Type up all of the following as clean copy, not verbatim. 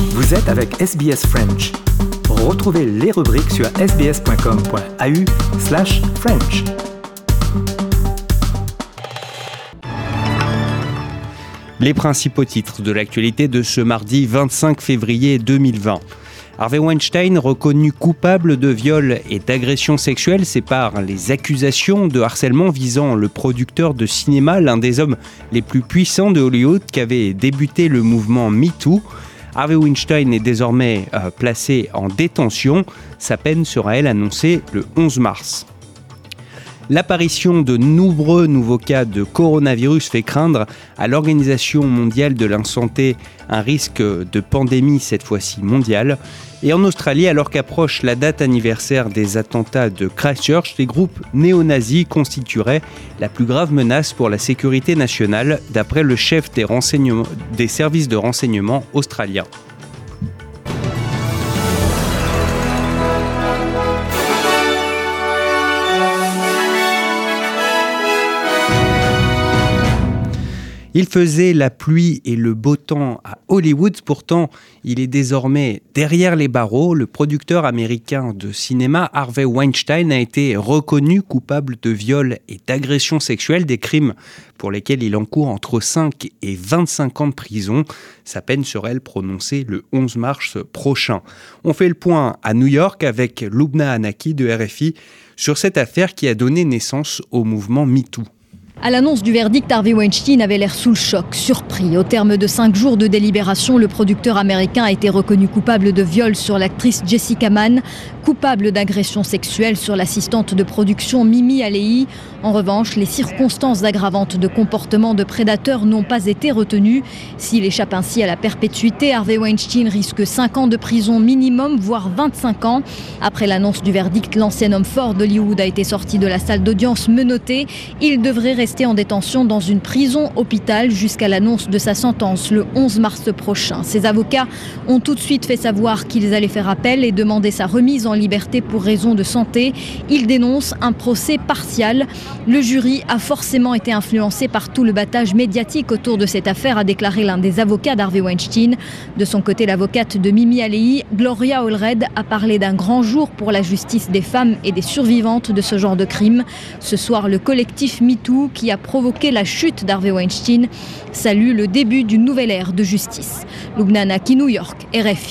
Vous êtes avec SBS French. Retrouvez les rubriques sur sbs.com.au/French. Les principaux titres de l'actualité de ce mardi 25 février 2020. Harvey Weinstein, reconnu coupable de viol et d'agression sexuelle, sépare les accusations de harcèlement visant le producteur de cinéma, l'un des hommes les plus puissants de Hollywood qui avait débuté le mouvement MeToo. Harvey Weinstein est désormais placé en détention. Sa peine sera, elle, annoncée le 11 mars. L'apparition de nombreux nouveaux cas de coronavirus fait craindre à l'Organisation mondiale de la santé un risque de pandémie, cette fois-ci mondiale. Et en Australie, alors qu'approche la date anniversaire des attentats de Christchurch, les groupes néo-nazis constitueraient la plus grave menace pour la sécurité nationale, d'après le chef des services de renseignement australiens. Il faisait la pluie et le beau temps à Hollywood, pourtant il est désormais derrière les barreaux. Le producteur américain de cinéma Harvey Weinstein a été reconnu coupable de viol et d'agression sexuelle, des crimes pour lesquels il encourt entre 5 et 25 ans de prison. Sa peine sera, elle, prononcée le 11 mars prochain. On fait le point à New York avec Lubna Hanaki de RFI sur cette affaire qui a donné naissance au mouvement MeToo. À l'annonce du verdict, Harvey Weinstein avait l'air sous le choc, surpris. Au terme de 5 jours de délibération, le producteur américain a été reconnu coupable de viol sur l'actrice Jessica Mann, coupable d'agression sexuelle sur l'assistante de production Mimi Alei. En revanche, les circonstances aggravantes de comportement de prédateur n'ont pas été retenues. S'il échappe ainsi à la perpétuité, Harvey Weinstein risque 5 ans de prison minimum, voire 25 ans. Après l'annonce du verdict, l'ancien homme fort d'Hollywood a été sorti de la salle d'audience menotté. Il devrait rester en détention dans une prison-hôpital jusqu'à l'annonce de sa sentence le 11 mars prochain. Ses avocats ont tout de suite fait savoir qu'ils allaient faire appel et demander sa remise en liberté pour raison de santé. Ils dénoncent un procès partial. Le jury a forcément été influencé par tout le battage médiatique autour de cette affaire, a déclaré l'un des avocats d'Harvey Weinstein. De son côté, l'avocate de Mimi Alei, Gloria Allred, a parlé d'un grand jour pour la justice des femmes et des survivantes de ce genre de crime. Ce soir, le collectif MeToo, qui a provoqué la chute d'Harvey Weinstein, salue le début d'une nouvelle ère de justice. Lubna Hanaki, New York, RFI.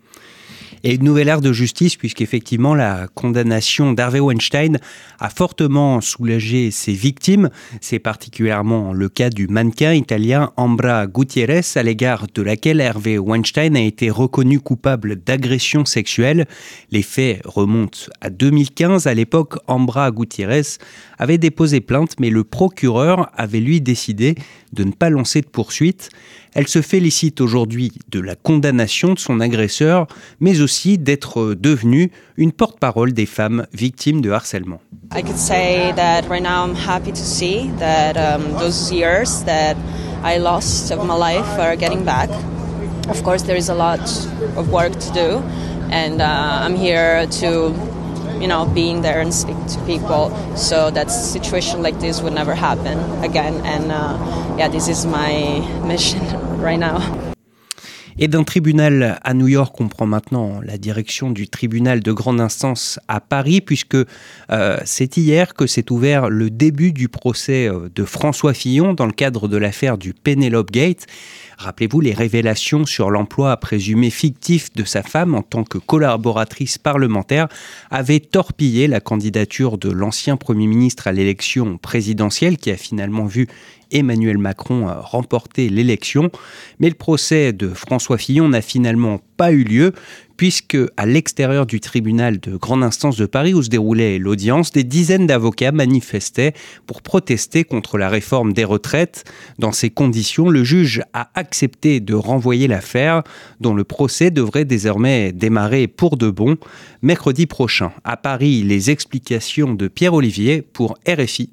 Et une nouvelle ère de justice, puisqu'effectivement la condamnation d'Harvey Weinstein a fortement soulagé ses victimes. C'est particulièrement le cas du mannequin italien Ambra Gutierrez, à l'égard de laquelle Harvey Weinstein a été reconnu coupable d'agression sexuelle. Les faits remontent à 2015. À l'époque, Ambra Gutierrez avait déposé plainte, mais le procureur avait lui décidé de ne pas lancer de poursuite. Elle se félicite aujourd'hui de la condamnation de son agresseur, mais aussi d'être devenue une porte-parole des femmes victimes de harcèlement. I could say that right now I'm happy to see that those years that I lost of my life are getting back. Of course, there is a lot of work to do, and I'm here to, being there and speak to people so that situation like this would never happen again. And this is my mission right now. Et d'un tribunal à New York, on prend maintenant la direction du tribunal de grande instance à Paris, puisque c'est hier que s'est ouvert le début du procès de François Fillon dans le cadre de l'affaire du Penelope Gate. Rappelez-vous les révélations sur l'emploi présumé fictif de sa femme en tant que collaboratrice parlementaire avaient torpillé la candidature de l'ancien Premier ministre à l'élection présidentielle qui a finalement vu Emmanuel Macron remporter l'élection. Mais le procès de François Fillon n'a finalement pas eu lieu puisque à l'extérieur du tribunal de grande instance de Paris où se déroulait l'audience, des dizaines d'avocats manifestaient pour protester contre la réforme des retraites. Dans ces conditions, le juge a accepté de renvoyer l'affaire dont le procès devrait désormais démarrer pour de bon mercredi prochain. À Paris, les explications de Pierre Olivier pour RFI.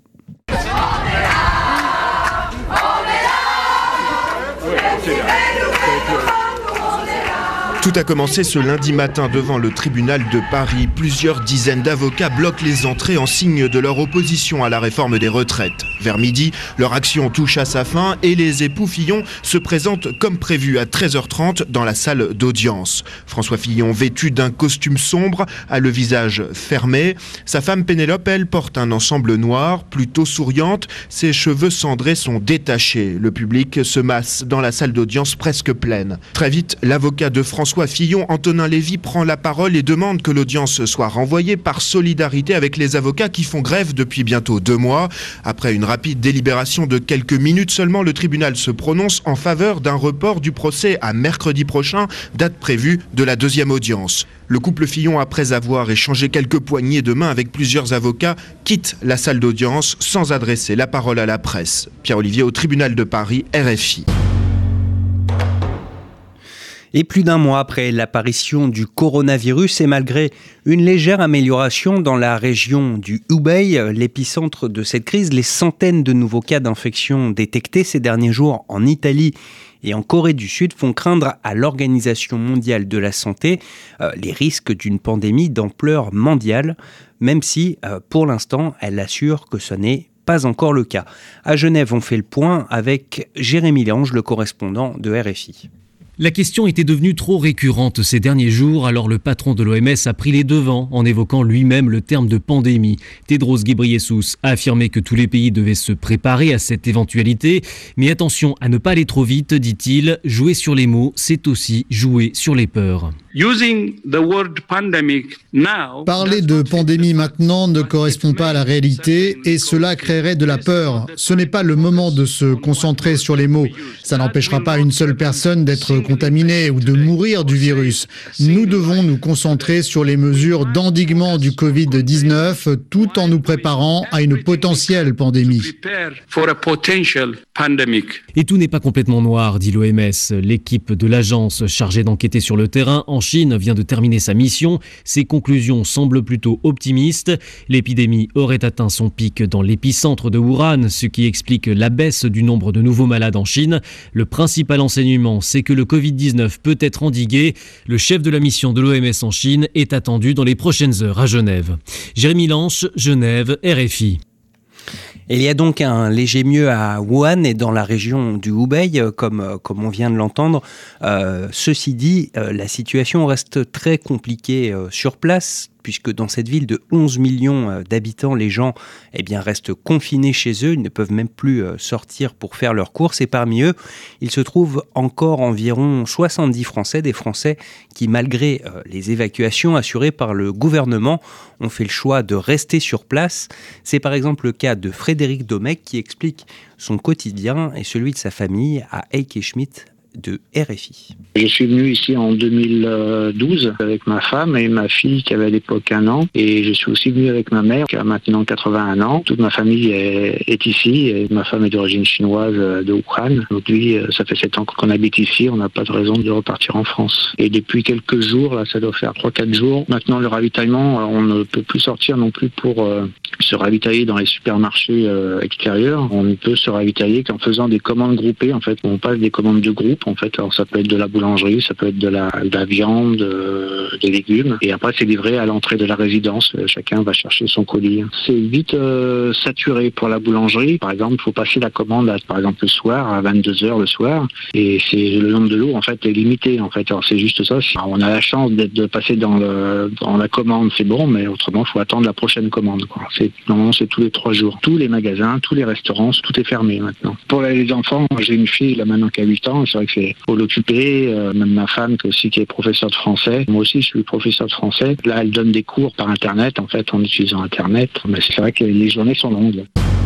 Tout a commencé ce lundi matin devant le tribunal de Paris. Plusieurs dizaines d'avocats bloquent les entrées en signe de leur opposition à la réforme des retraites. Vers midi, leur action touche à sa fin et les époux Fillon se présentent comme prévu à 13h30 dans la salle d'audience. François Fillon, vêtu d'un costume sombre, a le visage fermé. Sa femme Pénélope, elle, porte un ensemble noir, plutôt souriante. Ses cheveux cendrés sont détachés. Le public se masse dans la salle d'audience presque pleine. Très vite, l'avocat de François Fillon, Antonin Lévy, prend la parole et demande que l'audience soit renvoyée par solidarité avec les avocats qui font grève depuis bientôt 2 mois. Après une rapide délibération de quelques minutes seulement, le tribunal se prononce en faveur d'un report du procès à mercredi prochain, date prévue de la deuxième audience. Le couple Fillon, après avoir échangé quelques poignées de main avec plusieurs avocats, quitte la salle d'audience sans adresser la parole à la presse. Pierre Olivier au tribunal de Paris, RFI. Et plus d'un mois après l'apparition du coronavirus et malgré une légère amélioration dans la région du Hubei, l'épicentre de cette crise, les centaines de nouveaux cas d'infection détectés ces derniers jours en Italie et en Corée du Sud font craindre à l'Organisation mondiale de la santé les risques d'une pandémie d'ampleur mondiale, même si pour l'instant elle assure que ce n'est pas encore le cas. À Genève, on fait le point avec Jérémy Lange, le correspondant de RFI. La question était devenue trop récurrente ces derniers jours, alors le patron de l'OMS a pris les devants en évoquant lui-même le terme de pandémie. Tedros Ghebreyesus a affirmé que tous les pays devaient se préparer à cette éventualité, mais attention à ne pas aller trop vite, dit-il. Jouer sur les mots, c'est aussi jouer sur les peurs. Parler de pandémie maintenant ne correspond pas à la réalité et cela créerait de la peur. Ce n'est pas le moment de se concentrer sur les mots. Ça n'empêchera pas une seule personne d'être contaminée ou de mourir du virus. Nous devons nous concentrer sur les mesures d'endiguement du Covid-19 tout en nous préparant à une potentielle pandémie. Et tout n'est pas complètement noir, dit l'OMS. L'équipe de l'agence chargée d'enquêter sur le terrain en Chine vient de terminer sa mission. Ses conclusions semblent plutôt optimistes. L'épidémie aurait atteint son pic dans l'épicentre de Wuhan, ce qui explique la baisse du nombre de nouveaux malades en Chine. Le principal enseignement, c'est que le Covid-19 peut être endigué. Le chef de la mission de l'OMS en Chine est attendu dans les prochaines heures à Genève. Jérémy Lange, Genève, RFI. Il y a donc un léger mieux à Wuhan et dans la région du Hubei, comme on vient de l'entendre. Ceci dit, la situation reste très compliquée sur place, puisque dans cette ville de 11 millions d'habitants, les gens restent confinés chez eux. Ils ne peuvent même plus sortir pour faire leurs courses. Et parmi eux, il se trouve encore environ 70 Français, des Français qui, malgré les évacuations assurées par le gouvernement, ont fait le choix de rester sur place. C'est par exemple le cas de Frédéric Domecq qui explique son quotidien et celui de sa famille à Heike Schmidt de RFI. Je suis venu ici en 2012 avec ma femme et ma fille qui avait à l'époque 1 an. Et je suis aussi venu avec ma mère qui a maintenant 81 ans. Toute ma famille est ici. Et ma femme est d'origine chinoise de Wuhan. Donc lui, ça fait 7 ans qu'on habite ici. On n'a pas de raison de repartir en France. Et depuis quelques jours, là, ça doit faire 3-4 jours. Maintenant, le ravitaillement, on ne peut plus sortir non plus pour se ravitailler dans les supermarchés extérieurs. On ne peut se ravitailler qu'en faisant des commandes groupées. En fait, on passe des commandes de groupe. En fait, alors ça peut être de la boulangerie, ça peut être de la viande, des légumes. Et après, c'est livré à l'entrée de la résidence. Chacun va chercher son colis. C'est vite saturé pour la boulangerie. Par exemple, il faut passer la commande, par exemple, le soir, à 22h le soir. Et c'est le nombre de lots, en fait, est limité. En fait, alors c'est juste ça. Alors, on a la chance de passer dans la commande, c'est bon, mais autrement, il faut attendre la prochaine commande, quoi. Normalement, c'est tous les 3 jours. Tous les magasins, tous les restaurants, tout est fermé maintenant. Pour les enfants, j'ai une fille là maintenant qui a 8 ans. C'est vrai que faut l'occuper, même ma femme qui est professeure de français. Moi aussi, je suis professeur de français. Là, elle donne des cours par Internet, en fait, en utilisant Internet. Mais c'est vrai que les journées sont longues.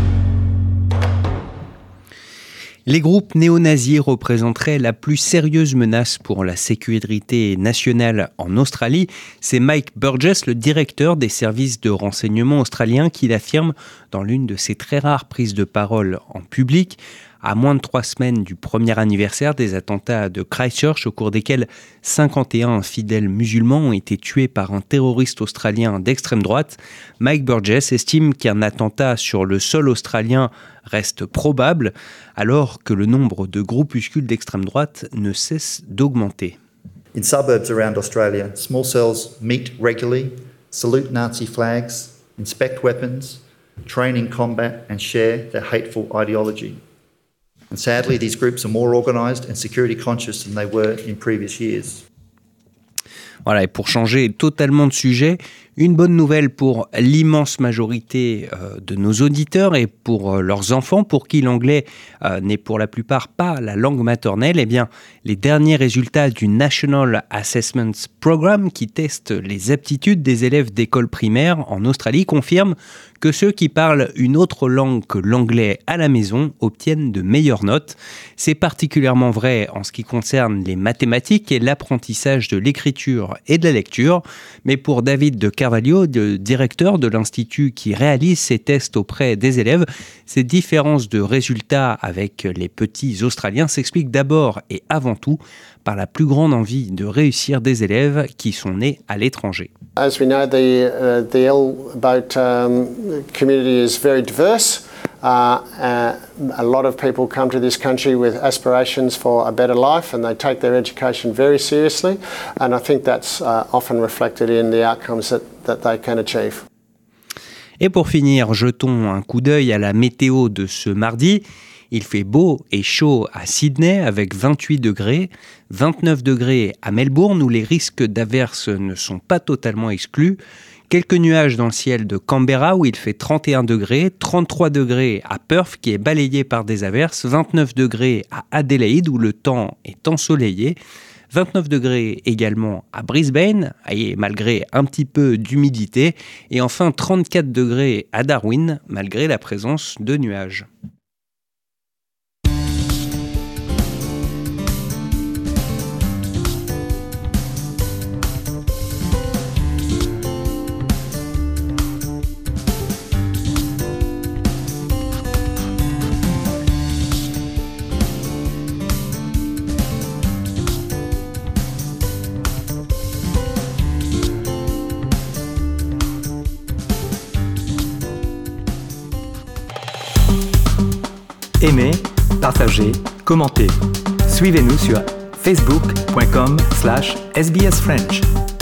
Les groupes néo-nazis représenteraient la plus sérieuse menace pour la sécurité nationale en Australie. C'est Mike Burgess, le directeur des services de renseignement australiens, qui l'affirme dans l'une de ses très rares prises de parole en public. À moins de 3 semaines du premier anniversaire des attentats de Christchurch, au cours desquels 51 fidèles musulmans ont été tués par un terroriste australien d'extrême droite, Mike Burgess estime qu'un attentat sur le sol australien reste probable, alors que le nombre de groupuscules d'extrême droite ne cesse d'augmenter. In suburbs around Australia, small cells meet regularly, salute Nazi flags, inspect weapons, train in combat and share their hateful ideology. And sadly, these groups are more organised and security conscious than they were in previous years. Voilà, et pour changer totalement de sujet, une bonne nouvelle pour l'immense majorité de nos auditeurs et pour leurs enfants, pour qui l'anglais n'est pour la plupart pas la langue maternelle. Eh bien, les derniers résultats du National Assessment Programme, qui teste les aptitudes des élèves d'école primaire en Australie, confirment que ceux qui parlent une autre langue que l'anglais à la maison obtiennent de meilleures notes. C'est particulièrement vrai en ce qui concerne les mathématiques et l'apprentissage de l'écriture et de la lecture. Mais pour David de Carvalho, le directeur de l'Institut qui réalise ces tests auprès des élèves, ces différences de résultats avec les petits Australiens s'expliquent d'abord et avant tout par la plus grande envie de réussir des élèves qui sont nés à l'étranger. As we know, the L-boat community is very diverse. A lot of people come to this country with aspirations for a better life, and they take their education very seriously. And I think that's often reflected in the outcomes that they can achieve. Et pour finir, jetons un coup d'œil à la météo de ce mardi. Il fait beau et chaud à Sydney avec 28 degrés, 29 degrés à Melbourne où les risques d'averses ne sont pas totalement exclus. Quelques nuages dans le ciel de Canberra où il fait 31 degrés, 33 degrés à Perth qui est balayé par des averses, 29 degrés à Adélaïde où le temps est ensoleillé, 29 degrés également à Brisbane, et malgré un petit peu d'humidité, et enfin 34 degrés à Darwin malgré la présence de nuages. Aimez, partagez, commentez. Suivez-nous sur facebook.com/sbsfrench.